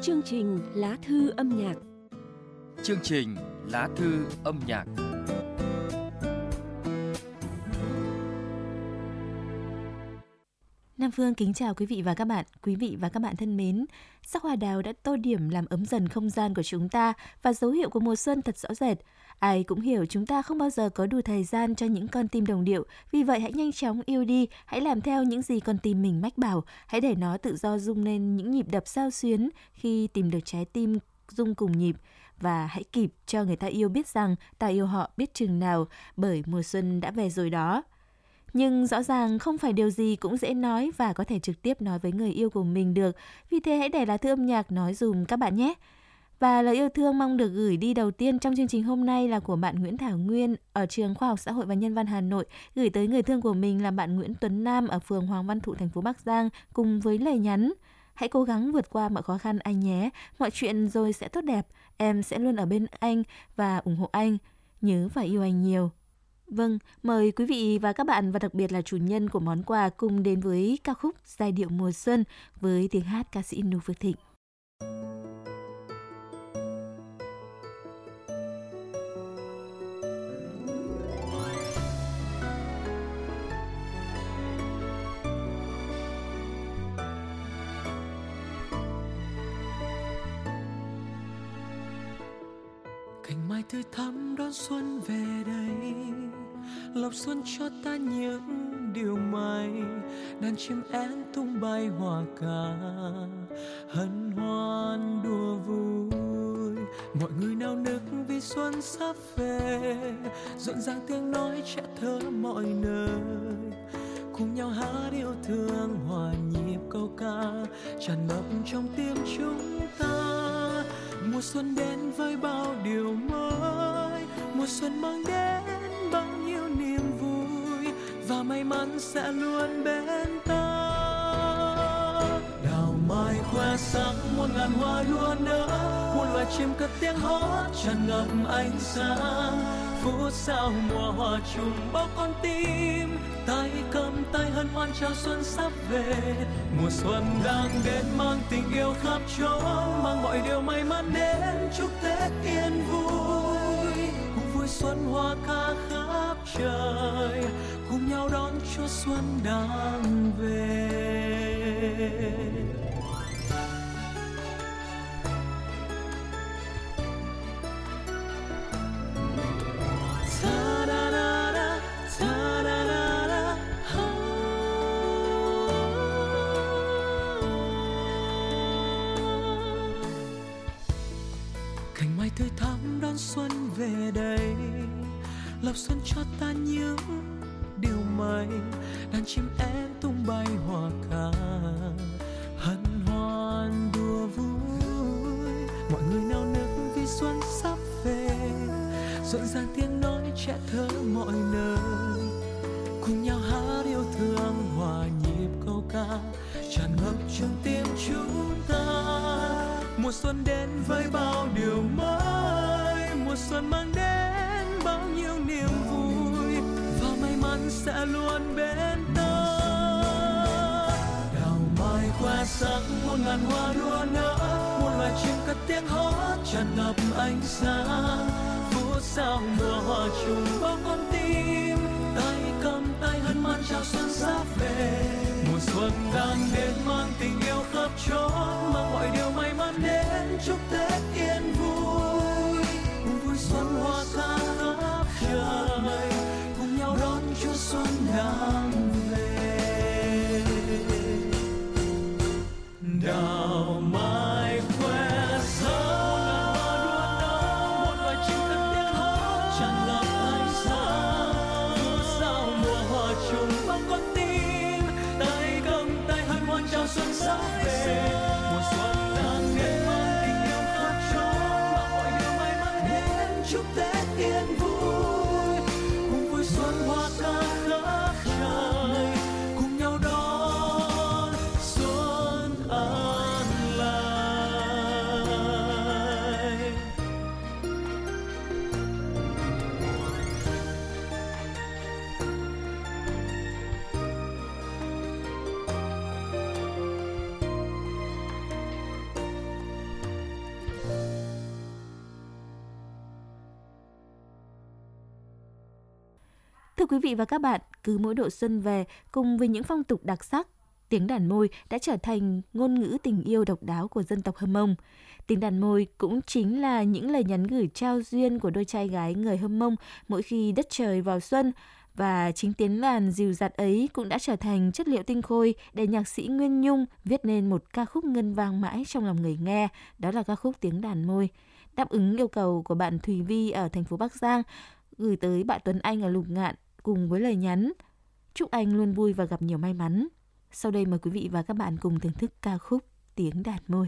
Chương trình Lá thư âm nhạc. Chương trình Lá thư âm nhạc. Nam Phương kính chào quý vị và các bạn. Quý vị và các bạn thân mến, sắc hoa đào đã tô điểm làm ấm dần không gian của chúng ta và dấu hiệu của mùa xuân thật rõ rệt. Ai cũng hiểu chúng ta không bao giờ có đủ thời gian cho những con tim đồng điệu, vì vậy hãy nhanh chóng yêu đi, hãy làm theo những gì con tim mình mách bảo, hãy để nó tự do rung lên những nhịp đập xao xuyến khi tìm được trái tim rung cùng nhịp. Và hãy kịp cho người ta yêu biết rằng ta yêu họ biết chừng nào, bởi mùa xuân đã về rồi đó. Nhưng rõ ràng không phải điều gì cũng dễ nói và có thể trực tiếp nói với người yêu của mình được. Vì thế hãy để lá thư âm nhạc nói dùm các bạn nhé. Và lời yêu thương mong được gửi đi đầu tiên trong chương trình hôm nay là của bạn Nguyễn Thảo Nguyên ở trường Khoa học Xã hội và Nhân văn Hà Nội, gửi tới người thương của mình là bạn Nguyễn Tuấn Nam ở phường Hoàng Văn Thụ, thành phố Bắc Giang, cùng với lời nhắn: hãy cố gắng vượt qua mọi khó khăn anh nhé, mọi chuyện rồi sẽ tốt đẹp, em sẽ luôn ở bên anh và ủng hộ anh, nhớ và yêu anh nhiều. Vâng, mời quý vị và các bạn và đặc biệt là chủ nhân của món quà cùng đến với ca khúc Giai điệu mùa xuân với tiếng hát ca sĩ Noo Phước Thịnh. Cành mai tươi thắm đón xuân về đây, lộc xuân cho ta những điều may, đàn chim én tung bay hoa ca, hân hoan đùa vui. Mọi người nao nức vì xuân sắp về, rộn ràng tiếng nói trẻ thơ mọi nơi, cùng nhau hát yêu thương hòa nhịp câu ca tràn ngập trong tim chúng ta. Mùa xuân đến với bao điều mới, mùa xuân mang đến bao nhiêu niềm vui và may mắn sẽ luôn bên ta. Đào mai khoe sắc muôn ngàn hoa đua nở, muôn loài chim cất tiếng hót tràn ngập ánh sáng. Phút sau mùa hoa trùng bao con tim, tay cầm tay hân hoan chào xuân sắp về. Mùa xuân đang đến mang tình yêu khắp chốn, mang mọi điều may mắn đến chúc Tết yên vui. Cùng vui xuân hoa ca khắp trời, cùng nhau đón Chúa xuân đang về. Cành mai tươi thắm đón xuân về đây, lộc xuân cho ta những điều may, đàn chim én tung bay hoa ca, hân hoan đùa vui. Mọi người nao nức vì xuân sắp về, rộn ràng tiếng nói trẻ thơ mọi nơi, cùng nhau hát yêu thương hòa nhịp câu ca tràn ngập trong tim chúng ta. Mùa xuân đến với bao điều mới, mùa xuân mang đến bao nhiêu niềm vui và may mắn sẽ luôn bên ta. Đào mai khoe sắc muôn ngàn hoa đua nở, muôn loài chim cất tiếng hót tràn ngập ánh sáng. Phút sau mùa hoa trùng bao con tim, tay cầm tay hân hoan chào xuân sắp về. Mùa xuân đang đến mang tình yêu khắp chốn, mang mọi điều may mắn đến chúc Tết yên vui. Cùng vui xuân hoa ca khắp trời, cùng nhau đón Chúa xuân đang về. Đào mai khoe sắc một loài chim cất tiếng hót tràn ngập ánh sáng. Phút sau mùa hoa trùng bao con tim, tay cầm tay hân hoan thưa quý vị và các bạn, cứ mỗi độ xuân về, cùng với những phong tục đặc sắc, tiếng đàn môi đã trở thành ngôn ngữ tình yêu độc đáo của dân tộc Hơ Mông. Tiếng đàn môi cũng chính là những lời nhắn gửi trao duyên của đôi trai gái người Hơ Mông mỗi khi đất trời vào xuân. Và chính tiếng đàn dìu dặt ấy cũng đã trở thành chất liệu tinh khôi để nhạc sĩ Nguyên Nhung viết nên một ca khúc ngân vang mãi trong lòng người nghe, đó là ca khúc Tiếng đàn môi. Đáp ứng yêu cầu của bạn Thùy Vi ở thành phố Bắc Giang, gửi tới bạn Tuấn Anh ở Lục Ngạn cùng với lời nhắn: chúc anh luôn vui và gặp nhiều may mắn. Sau đây mời quý vị và các bạn cùng thưởng thức ca khúc Tiếng đàn môi.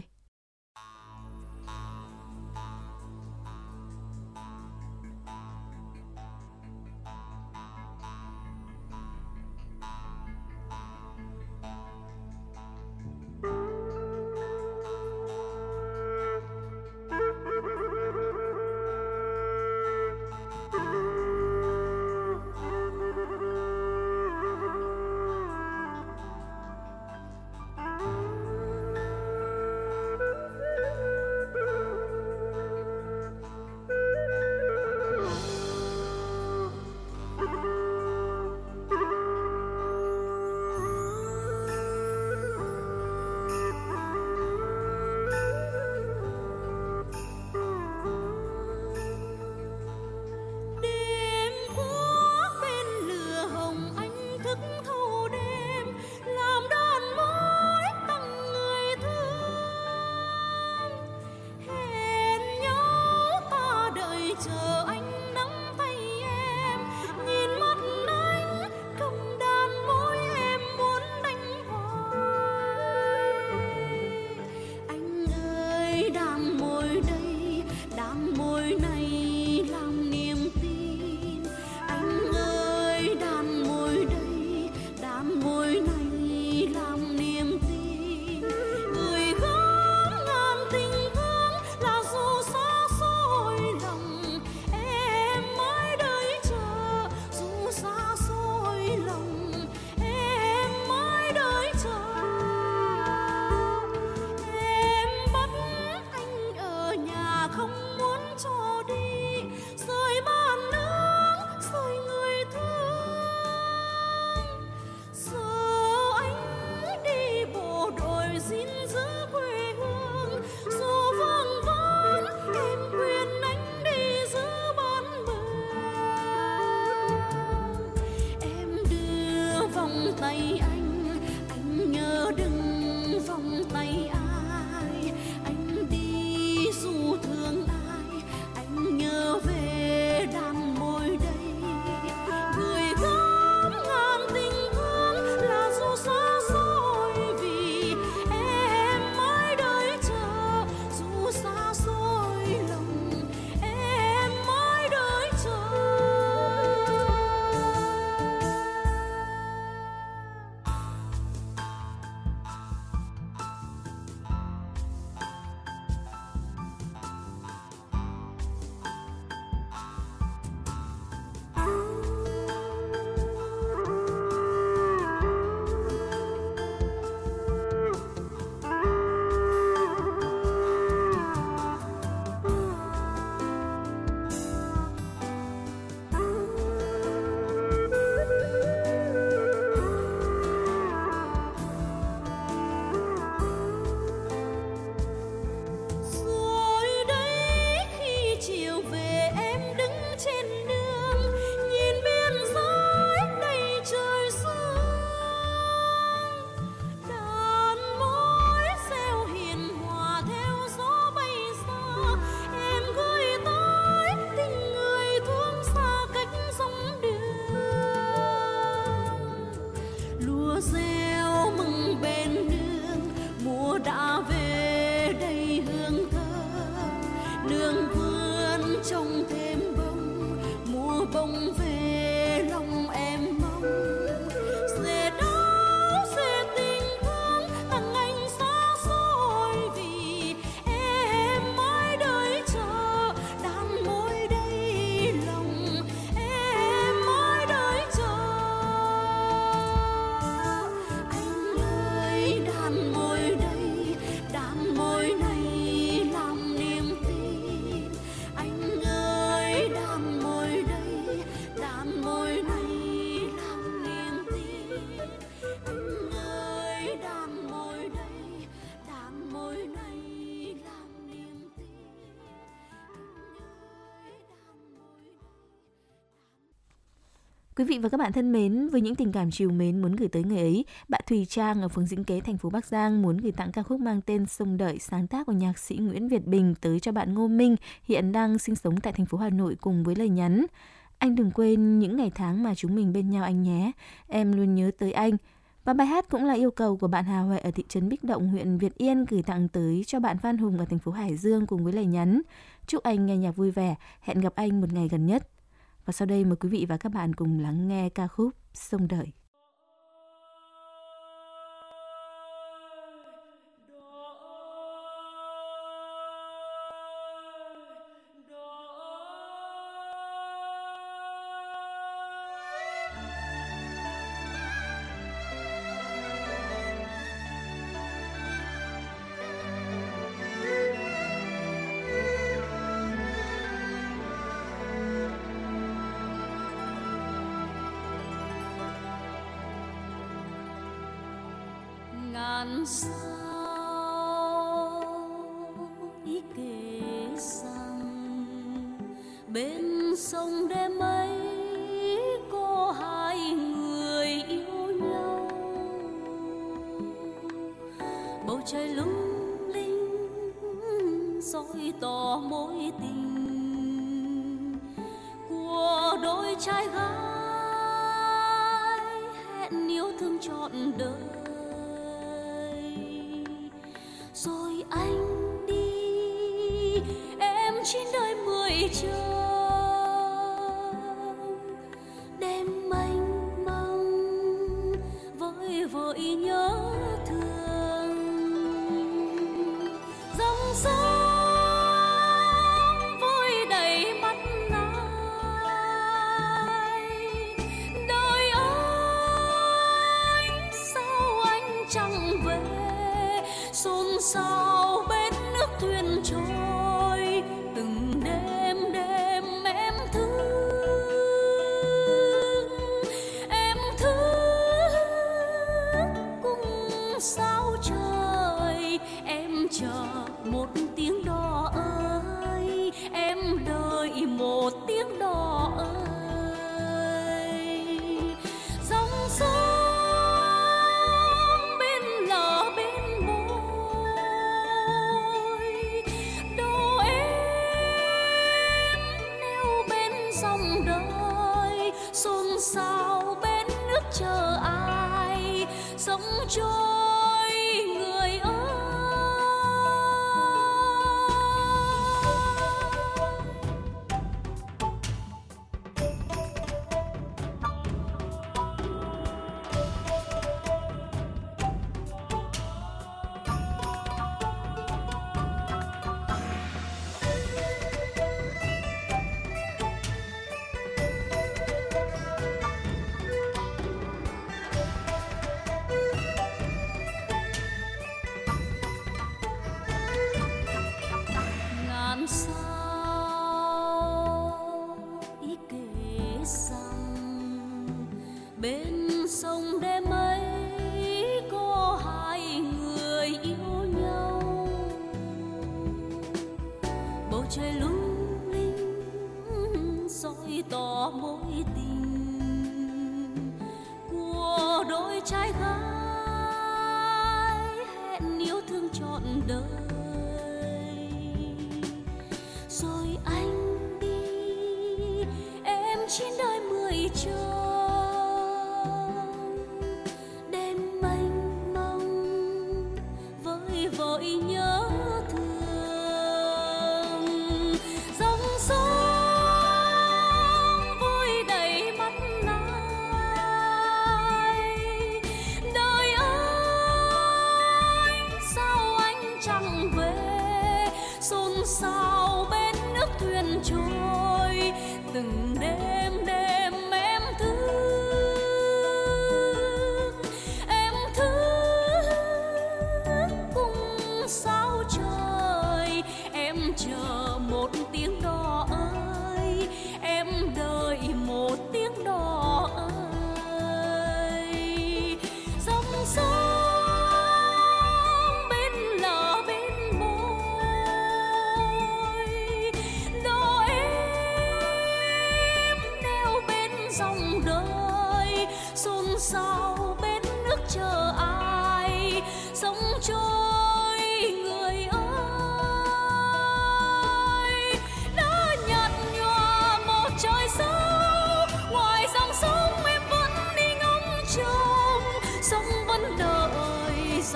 Quý vị và các bạn thân mến, với những tình cảm trìu mến muốn gửi tới người ấy, bạn Thùy Trang ở phường Dĩnh Kế, thành phố Bắc Giang muốn gửi tặng ca khúc mang tên Sông Đợi, sáng tác của nhạc sĩ Nguyễn Việt Bình tới cho bạn Ngô Minh, hiện đang sinh sống tại thành phố Hà Nội, cùng với lời nhắn: Anh đừng quên những ngày tháng mà chúng mình bên nhau anh nhé, em luôn nhớ tới anh. Và bài hát cũng là yêu cầu của bạn Hà Huệ ở thị trấn Bích Động, huyện Việt Yên gửi tặng tới cho bạn Phan Hùng ở thành phố Hải Dương, cùng với lời nhắn: Chúc anh nghe nhạc vui vẻ, hẹn gặp anh một ngày gần nhất. Và sau đây mời quý vị và các bạn cùng lắng nghe ca khúc Sông Đợi. Ngàn sao ý kể rằng bên sông đêm ấy có hai người yêu nhau, bầu trời lung linh soi tỏ mối tình của đôi trai gái hẹn yêu thương trọn đời. Rồi anh đi, em chín đời 10 trâu, đêm mênh mông vơi vợi nhớ thương. Dòng sông vui đầy mắt ai, đời anh sao anh chẳng về, xôn xao bên nước thuyền trôi. Từng đêm đêm em thức cùng sao trời. Em chờ một tiếng đò ơi, em đợi một tiếng đò ơi. Dòng sông sao bên nước chờ ai, sống trôi người ơi. Bên sông đêm ấy có hai người yêu nhau, bầu trời lung linh soi tỏ mối tình của đôi trai gái hẹn yêu thương trọn đời. Rồi anh đi, em chín đời 10 trôi. Vội nhớ thương. Dòng sông vui đầy mắt ai, đời anh sao anh chẳng về, xôn xao bên nước thuyền trôi. Từng đêm đêm em sao trời. Em chờ một tiếng đò ơi, em đợi một tiếng đò ơi. Dòng sông bên lờ bên môi, đò em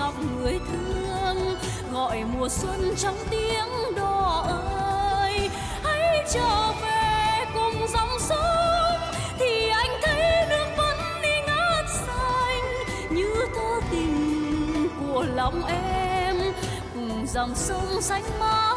giọng người thương gọi mùa xuân trong tiếng đò ơi. Hãy trở về cùng dòng sông thì anh thấy nước vẫn đi ngát xanh như thơ tình của lòng em cùng dòng sông xanh mãi.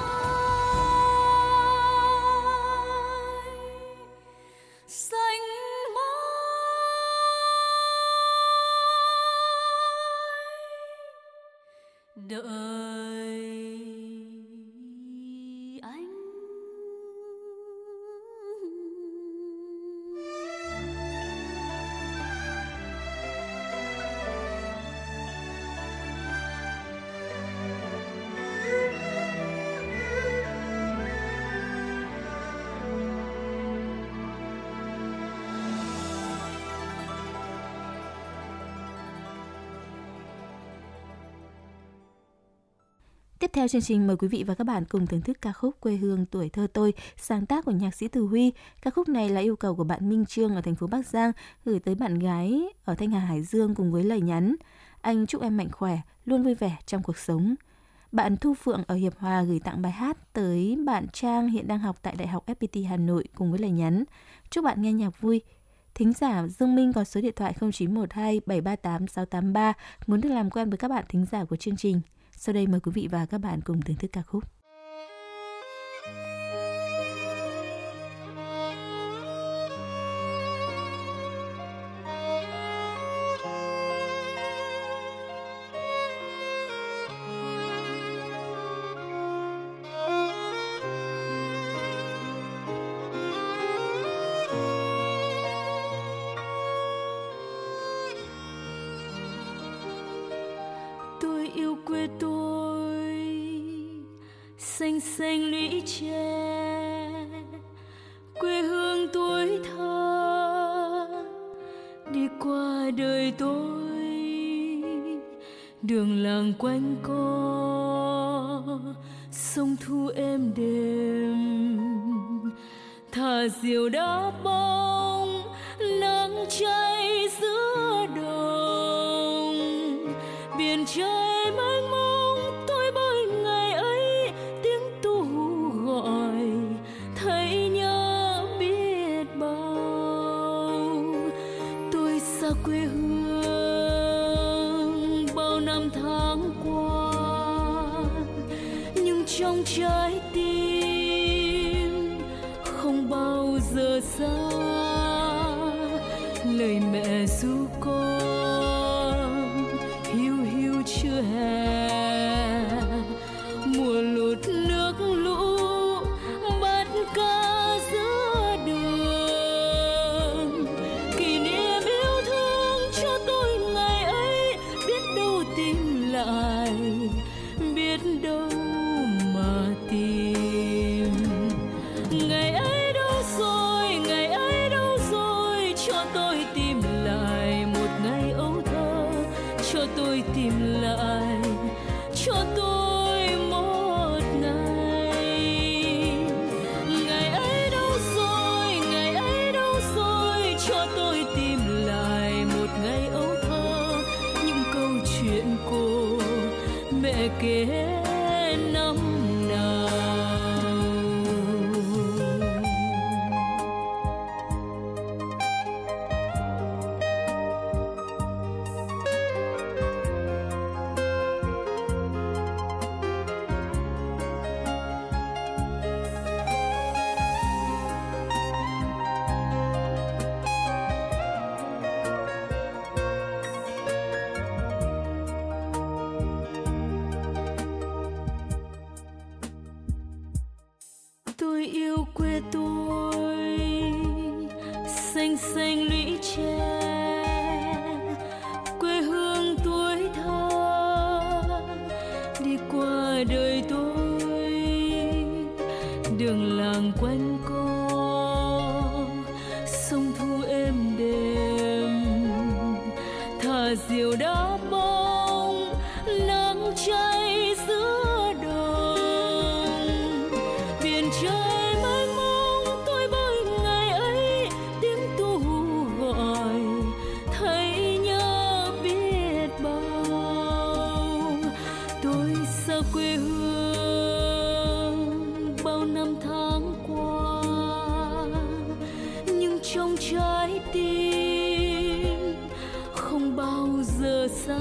Tiếp theo chương trình mời quý vị và các bạn cùng thưởng thức ca khúc Quê hương tuổi thơ tôi, sáng tác của nhạc sĩ Từ Huy. Ca khúc này là yêu cầu của bạn Minh Trương ở thành phố Bắc Giang gửi tới bạn gái ở Thanh Hà, Hải Dương cùng với lời nhắn: anh chúc em mạnh khỏe, luôn vui vẻ trong cuộc sống. Bạn Thu Phượng ở Hiệp Hòa gửi tặng bài hát tới bạn Trang hiện đang học tại Đại học FPT Hà Nội cùng với lời nhắn: chúc bạn nghe nhạc vui. Thính giả Dương Minh có số điện thoại 0912 738 683 muốn được làm quen với các bạn thính giả của chương trình. Sau đây mời quý vị và các bạn cùng thưởng thức ca khúc. Tôi yêu quê tôi xanh xanh lũy tre, quê hương tuổi thơ đi qua đời tôi, đường làng quanh co sông thu êm đềm, thả diều đá bóng nắng cháy giữa đồng, biển trời mênh mông tôi bơi ngày ấy, tiếng tu gọi thấy nhớ biết bao. Tôi xa quê hương bao năm tháng qua, nhưng trong trái tim không bao giờ xa lời mẹ ru con hiu hiu chưa hè, mùa lụt nước lũ bắt cá giữa đường, kỷ niệm yêu thương cho tôi ngày ấy, biết đâu tìm lại, biết đâu mà tìm. Ngày ấy đâu rồi, ngày ấy đâu rồi, cho tôi tìm lại một ngày ấu thơ, cho tôi tìm lại, cho tôi một ngày. Ngày ấy đâu rồi, ngày ấy đâu rồi, cho tôi tìm lại một ngày ấu thơ, những câu chuyện cô mẹ kể năm nào. Tôi yêu quê tôi xanh xanh lũy tre, quê hương tuổi thơ đi qua đời tôi, đường làng quanh co sông thu êm đềm, thả diều đá bóng nắng cháy giữa đồng, biển trời mênh mông tôi bơi ngày ấy, tiếng tu gọi thấy nhớ biết bao. xa quê hương bao năm tháng qua, nhưng trong trái tim không bao giờ xa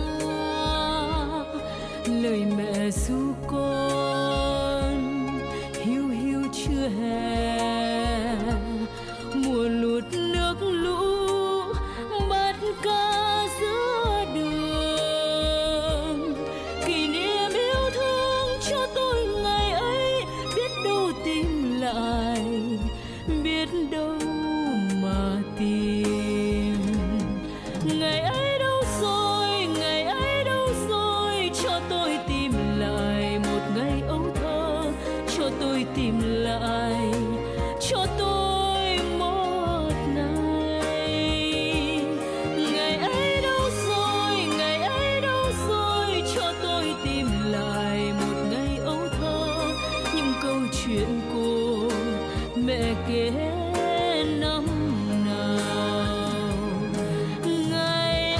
lời mẹ ru con hiu hiu chưa hè. Mùa lụt nước lũ bắt cá giữa đường, kỷ niệm yêu thương cho tôi ngày ấy, biết đâu tìm lại, biết đâu mà tìm. Ngày ấy đâu rồi, ngày ấy đâu rồi, cho tôi tìm lại một ngày ấu thơ, cho tôi tìm lại, cho tôi một ngày. Ngày ấy đâu rồi, ngày ấy đâu rồi, cho tôi tìm lại một ngày ấu thơ, những câu chuyện của mẹ kể năm nào. Ngày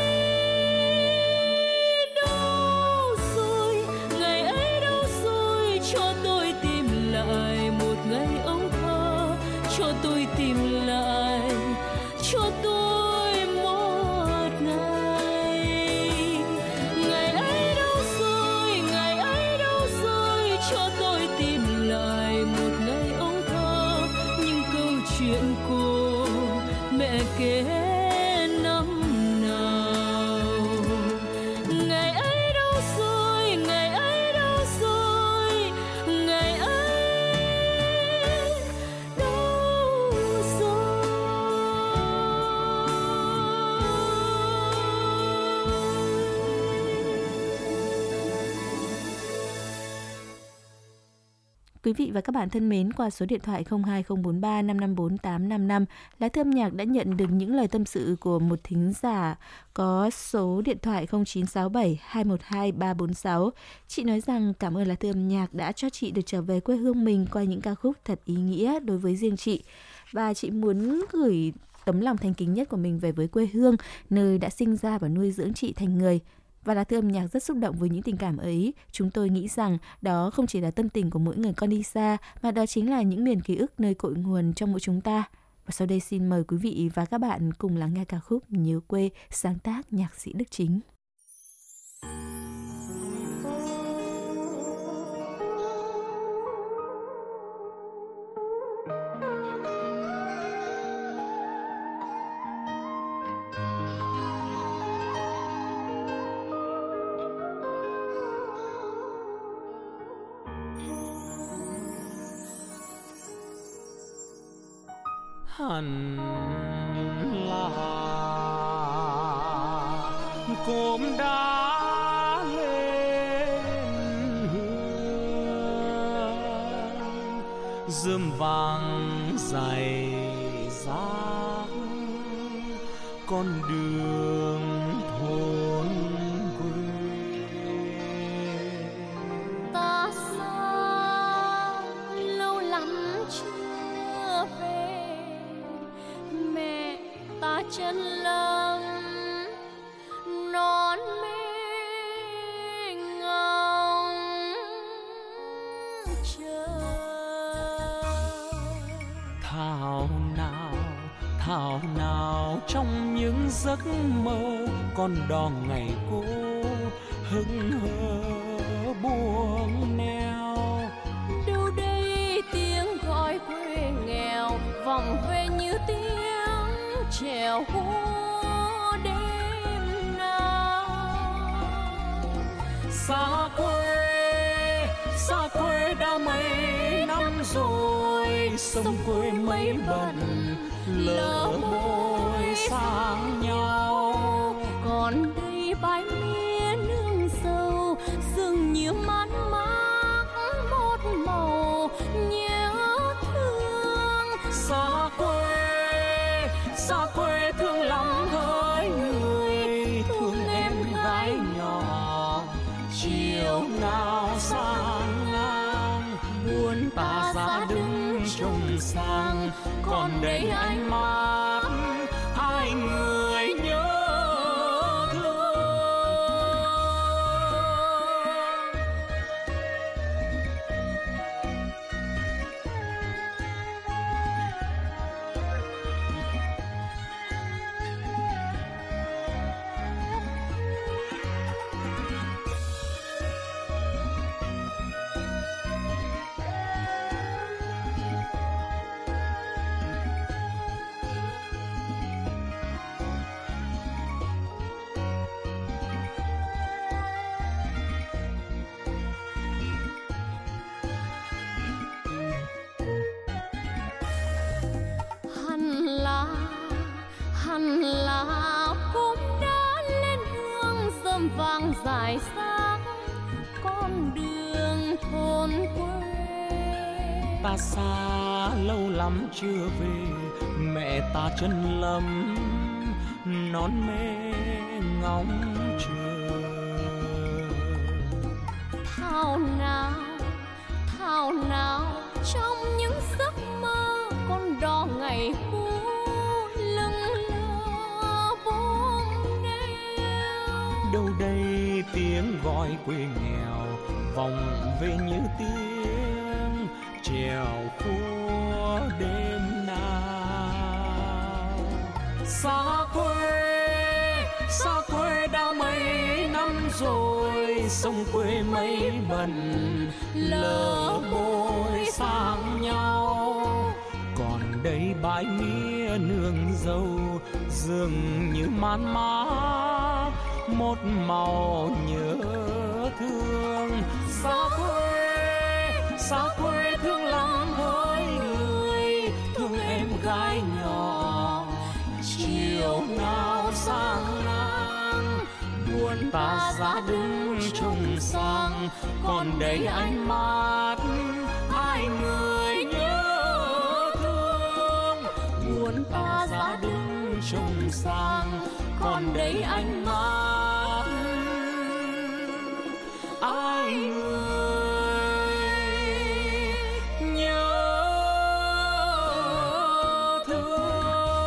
ấy đâu rồi, ngày ấy đâu rồi, cho tôi tìm lại một ngày ấu thơ, cho tôi tìm lại, cho tôi một ngày. Ngày ấy đâu rồi, ngày ấy đâu rồi, cho tôi tìm lại một ngày ấu thơ, những câu chuyện của mẹ kể năm nào. Ngày ấy đâu rồi, ngày ấy đâu rồi, ngày ấy đâu rồi. Quý vị và các bạn thân mến, qua số điện thoại 02043 554 855, Lá Thư âm nhạc đã nhận được những lời tâm sự của một thính giả có số điện thoại 0967 212 346. Chị nói rằng cảm ơn Lá Thư âm nhạc đã cho chị được trở về quê hương mình qua những ca khúc thật ý nghĩa đối với riêng chị. Và chị muốn gửi tấm lòng thành kính nhất của mình về với quê hương, nơi đã sinh ra và nuôi dưỡng chị thành người. Và Lá Thư âm nhạc rất xúc động với những tình cảm ấy. Chúng tôi nghĩ rằng đó không chỉ là tâm tình của mỗi người con đi xa, mà đó chính là những miền ký ức nơi cội nguồn trong mỗi chúng ta. Và sau đây xin mời quý vị và các bạn cùng lắng nghe ca khúc Nhớ quê, sáng tác nhạc sĩ Đức Chính. Hẳn là cốm đá lên hương, rơm vàng dày dáng con đường thôn quê. Ta xa lâu lắm chưa về, mẹ ta chân lắm non mê ngóng chờ. Thảo nào trong những giấc mơ con đò ngày cũ hững hờ buông neo. Đâu đây tiếng gọi quê nghèo vọng về như tiếng chèo hú đêm nào. Xa quê đã mấy năm rồi, sông quê mấy bận lỡ môi sang nhau. Còn đây bãi mía nương sâu, dường như man mác một màu nhớ thương. Xa quê thương lắm hỡi người, thương em gái nhỏ. Chiều nào sang ngang, buồn ta ra đứng trông sang, còn đây ánh mắt hai người nhớ thương. tàn lá cũng đã lên hương rơm vàng rải sáng con đường thôn quê. Ta xa lâu lắm chưa về, mẹ ta chân lấm nón mê ngóng chờ. Thảo nào trong những giấc mơ con đò ngày cũ lưng lơ buông neo. Đâu đây tiếng gọi quê nghèo vòng về như tiếng chèo khua đêm nào. Xa quê đã mấy năm rồi, sông quê mấy bận lỡ bôi sang nhau. Còn đây bãi mía nương dâu dường như man mác một màu nhớ thương. Xa quê thương lắm hỡi người, thương em gái nhỏ chiều nào sang nắng. Buồn ta ra đứng trông sang, còn đây ánh mắt hai người nhớ thương. Buồn ta ra đứng trông sang, còn đây ánh mắt ai người nhớ thương.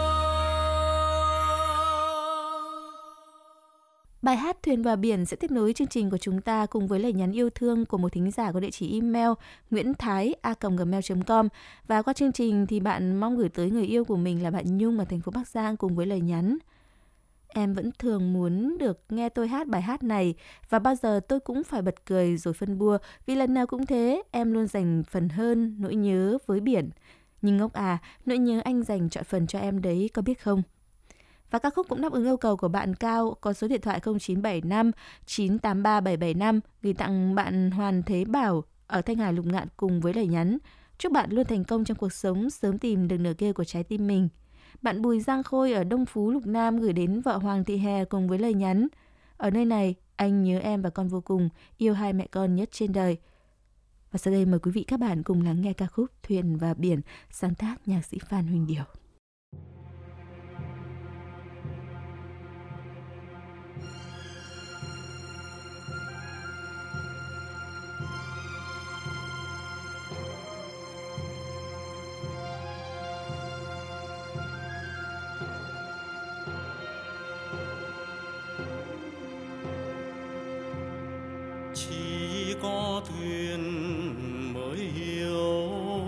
Bài hát Thuyền vào biển sẽ tiếp nối chương trình của chúng ta cùng với lời nhắn yêu thương của một thính giả có địa chỉ email nguyễn thái@gmail.com. Và qua chương trình thì bạn mong gửi tới người yêu của mình là bạn Nhung ở thành phố Bắc Giang cùng với lời nhắn: Em vẫn thường muốn được nghe tôi hát bài hát này và bao giờ tôi cũng phải bật cười rồi phân bua vì lần nào cũng thế, em luôn dành phần hơn nỗi nhớ với biển. Nhưng ngốc à, nỗi nhớ anh dành trọn phần cho em đấy có biết không? Và ca khúc cũng đáp ứng yêu cầu của bạn Cao có số điện thoại 0975 983 775 gửi tặng bạn Hoàn Thế Bảo ở Thanh Hải Lục Ngạn cùng với lời nhắn: chúc bạn luôn thành công trong cuộc sống, sớm tìm được nửa kia của trái tim mình. Bạn Bùi Giang Khôi ở Đông Phú Lục Nam gửi đến vợ Hoàng Thị Hè cùng với lời nhắn: ở nơi này, anh nhớ em và con vô cùng, yêu hai mẹ con nhất trên đời. Và sau đây mời quý vị các bạn cùng lắng nghe ca khúc Thuyền và biển, sáng tác nhạc sĩ Phan Huỳnh Điểu. Chỉ có thuyền mới hiểu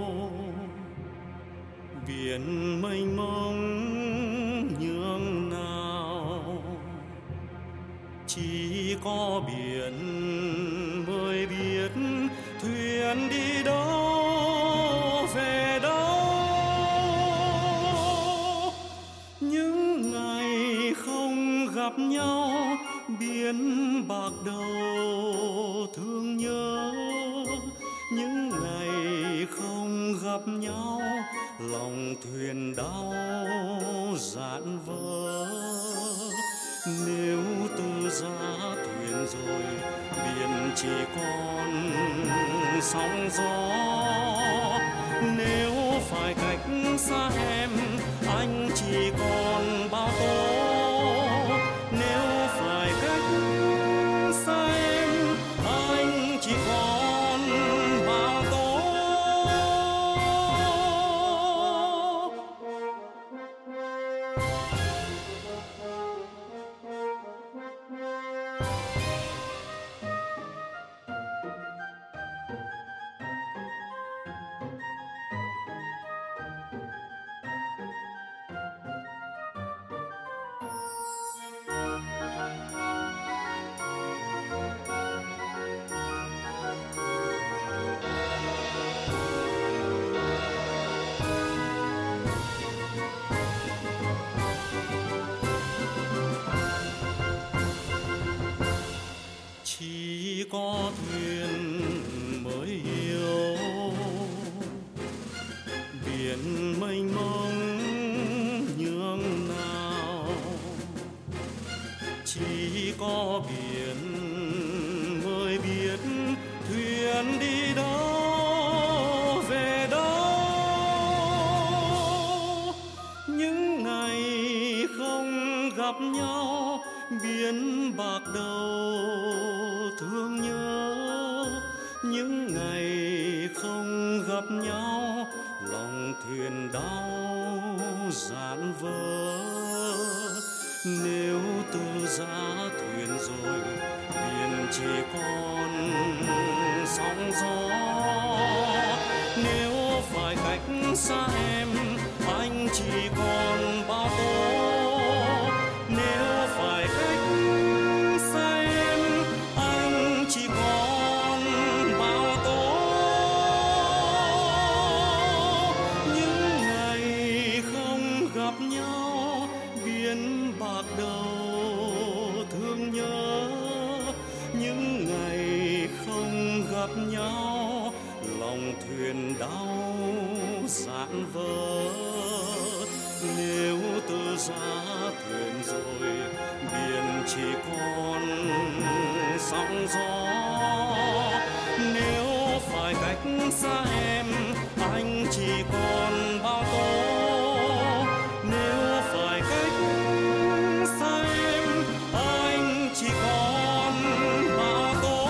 biển mênh mông nhường nào, chỉ có biển mới biết thuyền đi đâu về đâu. Những ngày không gặp nhau biển bạc đầu thương nhớ, những ngày không gặp nhau lòng thuyền đau dạn vỡ. Nếu từ giá thuyền rồi biển chỉ còn sóng gió, nếu phải cách xa em anh chỉ còn bao tố. Nếu phải cách xa em anh chỉ còn bao tố. biển mới biết thuyền đi đâu về đâu. Những ngày không gặp nhau biển bạc đầu thương nhớ. Những ngày không gặp nhau lòng thuyền đau dạn vỡ. Nếu từ giá thuyền rồi biển chỉ còn sóng gió. Nếu phải cách xa em anh chỉ còn bao tố. Nếu phải cách xa em anh chỉ còn bao tố. Những ngày không gặp nhau biển bạc đầu thương nhớ. Những ngày không gặp nhau lòng thuyền đau dạn vỡ. Nếu từ giá thuyền rồi biển chỉ còn sóng gió. Nếu phải cách xa em anh chỉ còn bao tố. Nếu phải cách xa em anh chỉ còn bao tố.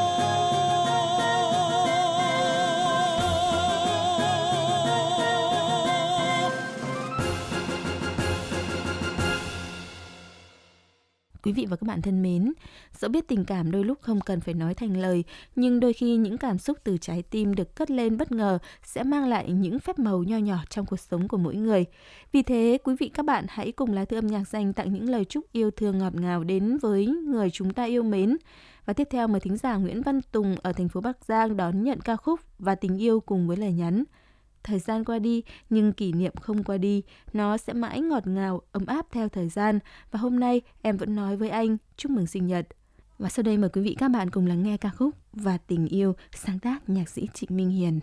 Quý vị và các bạn thân mến, dẫu biết tình cảm đôi lúc không cần phải nói thành lời, nhưng đôi khi những cảm xúc từ trái tim được cất lên bất ngờ sẽ mang lại những phép màu nho nhỏ trong cuộc sống của mỗi người. Vì thế, quý vị các bạn hãy cùng Lá Thư âm nhạc dành tặng những lời chúc yêu thương ngọt ngào đến với người chúng ta yêu mến. Và tiếp theo mời thính giả Nguyễn Văn Tùng ở thành phố Bắc Giang đón nhận ca khúc Và Tình Yêu cùng với lời nhắn. Thời gian qua đi, nhưng kỷ niệm không qua đi, nó sẽ mãi ngọt ngào, ấm áp theo thời gian. Và hôm nay em vẫn nói với anh chúc mừng sinh nhật. Và sau đây mời quý vị các bạn cùng lắng nghe ca khúc Và Tình Yêu, sáng tác nhạc sĩ Trịnh Minh Hiền.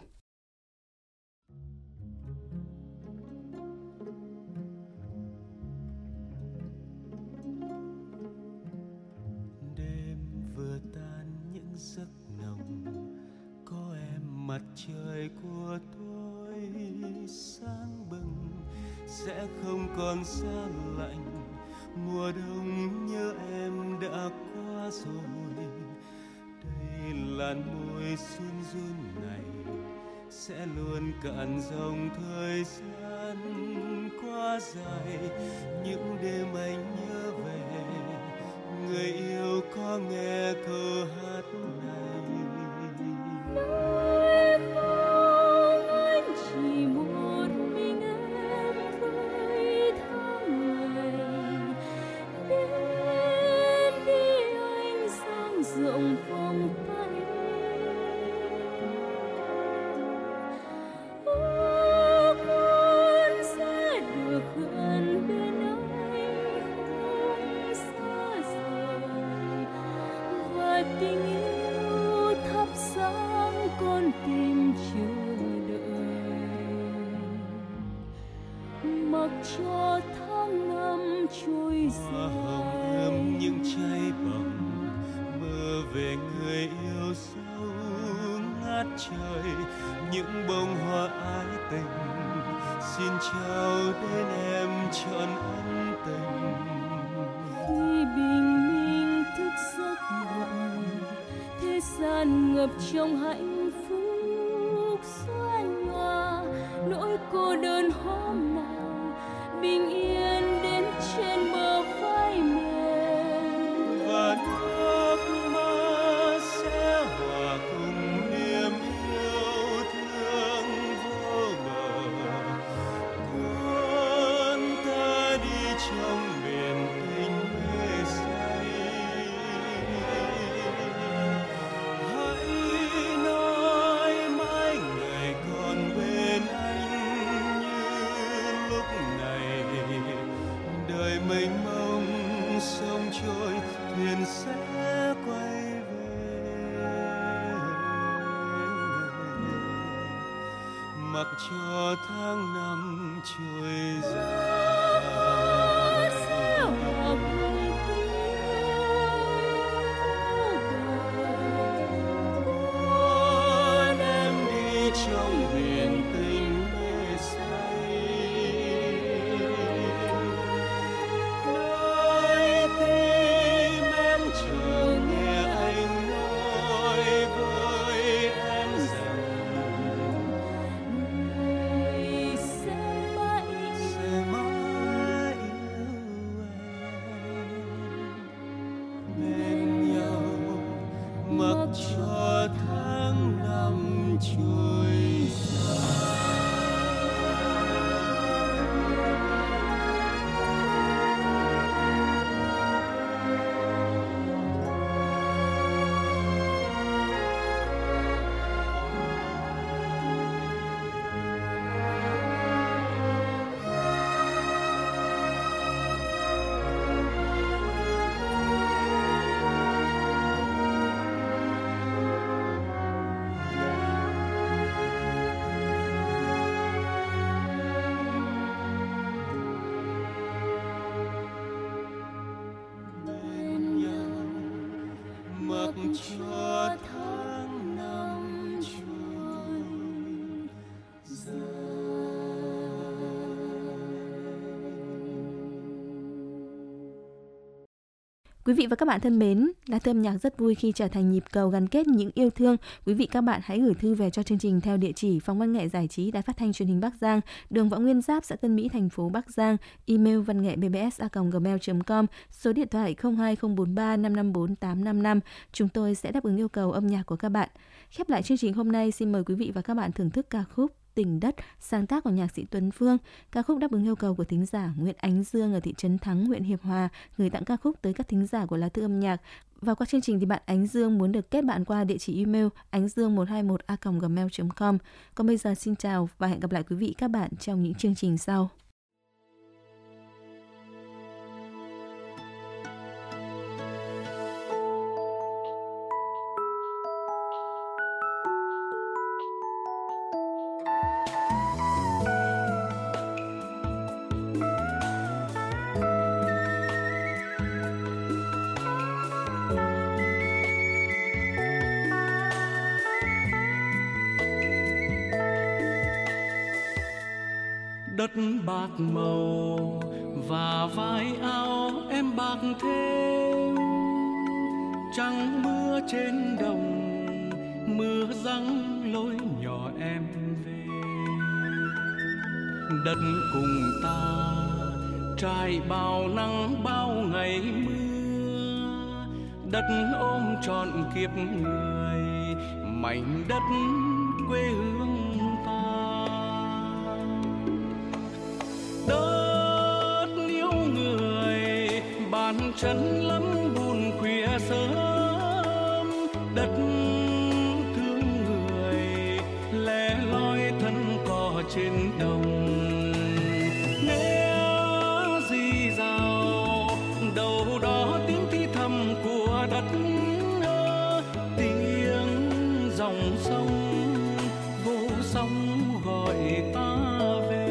Đêm vừa tan những giấc nồng, có em mặt trời của tôi sáng bừng, sẽ không còn xa lạnh. Mùa đông nhớ em đã qua rồi. Đây làn môi xuân run này sẽ luôn cạn dòng thời gian quá dài. Những đêm anh nhớ về người yêu có nghe câu hát này. Nói không anh chỉ một mình em với tháng ngày. Đến đi anh dang rộng vòng tay. Ước muốn sẽ được gần bên anh không xa rời. Và tình yêu thắp sáng con tim chờ đợi. Mặc cho tháng năm trôi Hoa hồng ươm những trái bồng, mơ về người yêu sâu ngát trời. Những bông hoa ái tình xin trao đến em trọn ân tình. khi bình minh thức giấc mộng, thế gian ngập trong hạnh phúc xóa nhòa nỗi cô đơn hôm nào bình yên đến trên bờ vai mềm. Và nước mắt sẽ hòa cùng niềm yêu thương vô bờ, cuốn ta đi trong biển tình mê say. Hãy nói mãi ngày còn bên anh như lúc này. Đời mênh mông sông trôi, thuyền sẽ quay về. Mặc cho tháng năm trôi dài. Sẽ hòa cùng tình yêu mặc cho tháng năm trôi dài. Mặc cho tháng năm trôi dài. Quý vị và các bạn thân mến, Lá Thư âm nhạc rất vui khi trở thành nhịp cầu gắn kết những yêu thương. Quý vị các bạn hãy gửi thư về cho chương trình theo địa chỉ Phòng Văn nghệ Giải trí Đài Phát thanh Truyền hình Bắc Giang, đường Võ Nguyên Giáp, xã Tân Mỹ, thành phố Bắc Giang, email vanngệ@bbs.gmail.com, số điện thoại 02043 554 855. Chúng tôi sẽ đáp ứng yêu cầu âm nhạc của các bạn. Khép lại chương trình hôm nay, xin mời quý vị và các bạn thưởng thức ca khúc Tình Đất, sáng tác của nhạc sĩ Tuấn Phương. Ca khúc đáp ứng yêu cầu của thính giả Nguyễn Ánh Dương ở thị trấn Thắng, huyện Hiệp Hòa, gửi tặng ca khúc tới các thính giả của Lá Thư âm nhạc. Và qua chương trình thì bạn Ánh Dương muốn được kết bạn qua địa chỉ email anhzdương121@gmail.com. Còn bây giờ xin chào và hẹn gặp lại quý vị các bạn trong những chương trình sau. Đất bạc màu và vai áo em bạc thêm, trăng mưa trên đồng, mưa giăng lối nhỏ em về. Đất cùng ta trải bao nắng bao ngày mưa, đất ôm trọn kiếp người, mảnh đất quê hương. Đất yêu người bàn chân lắm buồn khuya sớm, đất thương người lẻ loi thân cò trên đồng. Nghe rì rào đâu đó tiếng thì thầm của đất, tiếng dòng sông vô sóng gọi ta về.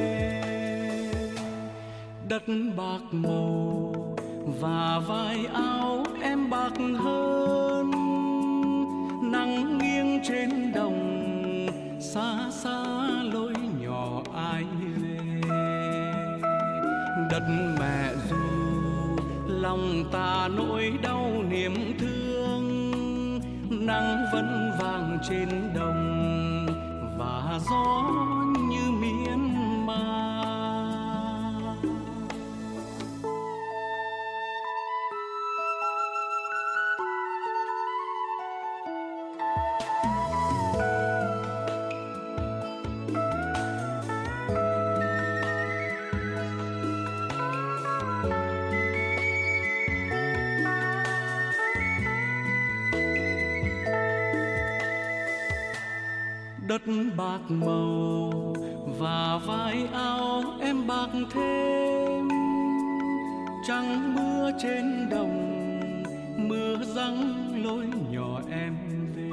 Đất bạc màu và vai áo em bạc hơn, nắng nghiêng trên đồng, xa xa lối nhỏ ai về. Đất mẹ ru lòng ta nỗi đau niềm thương, nắng vẫn vàng trên đồng và gió như miên man. Đất bạc màu và vai áo em bạc thêm, trăng mưa trên đồng, mưa giăng lối nhỏ em về.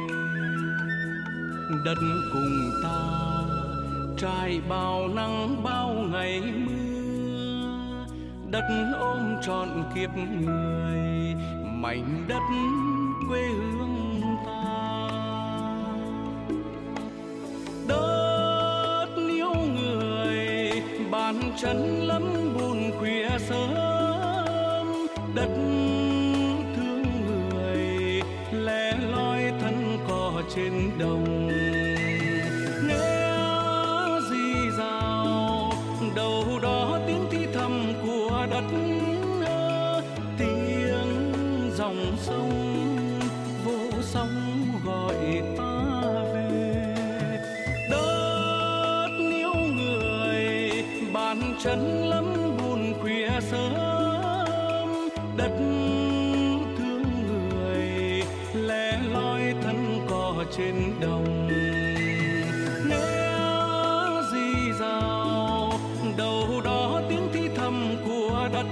Đất cùng ta trải bao nắng bao ngày mưa, đất ôm trọn kiếp người, mảnh đất quê hương ta. Đất yêu người bàn chân lắm buồn khuya sớm, đất thương người lẻ loi thân cò trên đồng. Nghe rì rào đâu đó tiếng thì thầm của đất, tiếng dòng sông vô sóng gọi ta về. Đất níu người bàn chân lắm buồn khuya sớm, đất thương người lẻ loi thân cò trên đồng. Nghe rì rào đâu đó tiếng thì thầm của đất,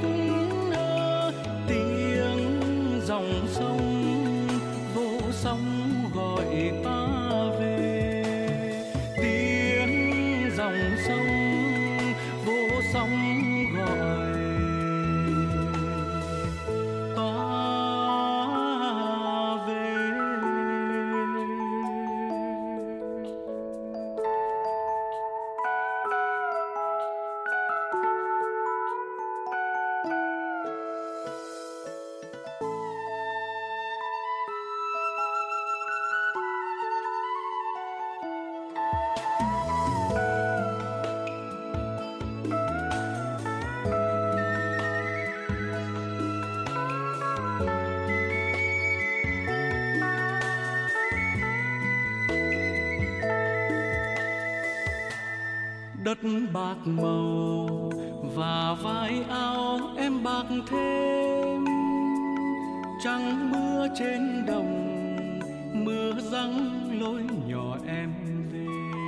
tiếng dòng sông vô sóng gọi ta về. Tiếng dòng sông vô sóng gọi ta về. Đất bạc màu và vai áo em bạc thêm, trăng mưa trên đồng, mưa giăng lối nhỏ em về.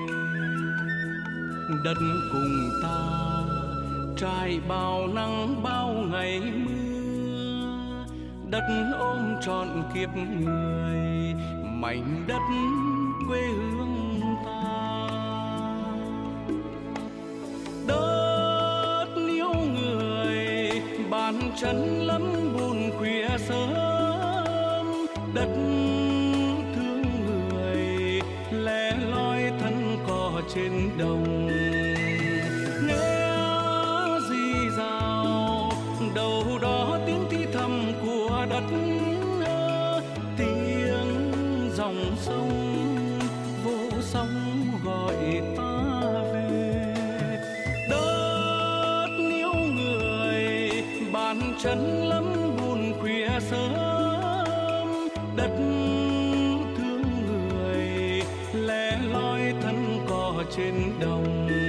Đất cùng ta trải bao nắng bao ngày mưa, đất ôm trọn kiếp người, mảnh đất quê hương ta. Đất níu người bàn chân lắm buồn khuya sớm, đất thương người lẻ loi thân cò trên đồng. Nghe rì rào đâu đó tiếng thì thầm của đất, tiếng dòng sông vô sóng gọi ta về. Đất níu người bàn chân lắm buồn khuya sớm, đất thương người lẻ loi thân cò trên đồng.